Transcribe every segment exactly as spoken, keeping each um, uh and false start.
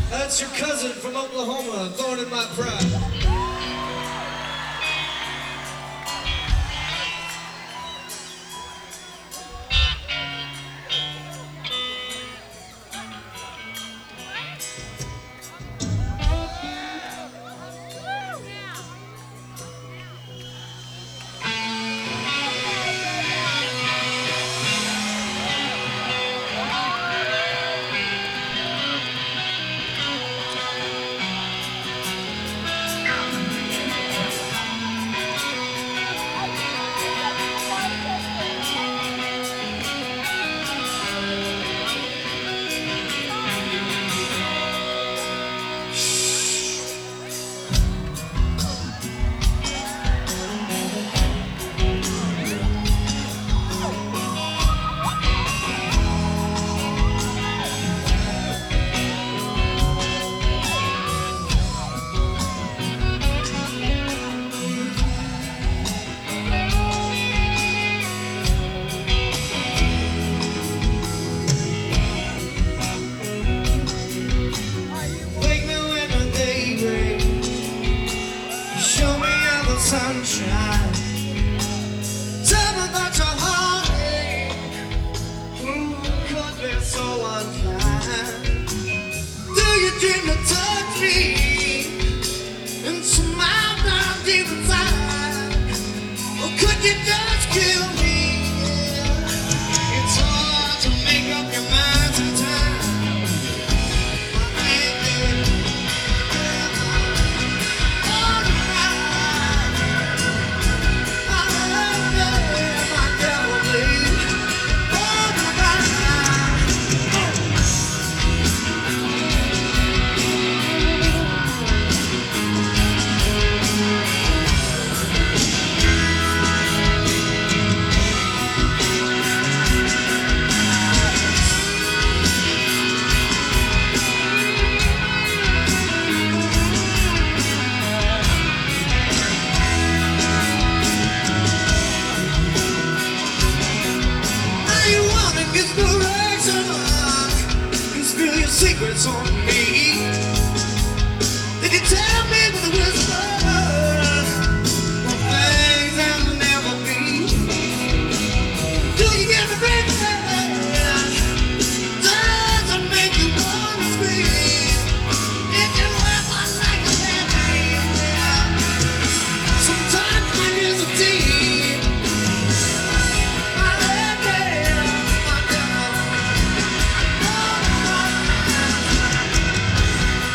That's your cousin from Oklahoma, thorn in my pride. Sunshine. Tell me about your heartache. Ooh, could be so unkind. Do you dream to touch me and smile down deep inside? Or could you just kill me? It's hard to make up your mind sometimes. Secrets on me. Did you tell me with a whisper of things that'll never be? Do you get me baby? Does it make you wanna scream? If you ever like a baby, sometimes I hesitate. My lady, my girl.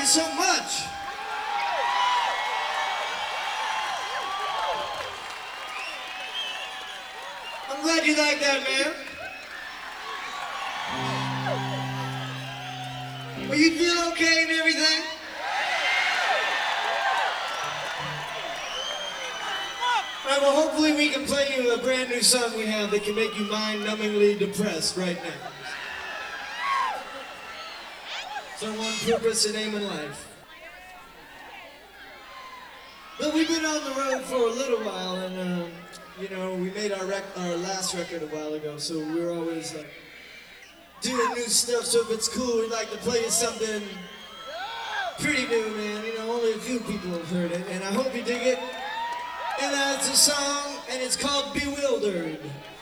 so much. I'm glad you like that, man. Well, you feel okay and everything? All right, well, hopefully we can play you a brand new song we have that can make you mind-numbingly depressed right now. It's our one purpose and aim in life. But we've been on the road for a little while, and uh, you know, we made our rec our last record a while ago, so we're always like doing new stuff. So if it's cool, we'd like to play you something pretty new, man. You know, only a few people have heard it, and I hope you dig it. And that's a song, and it's called Bewildered.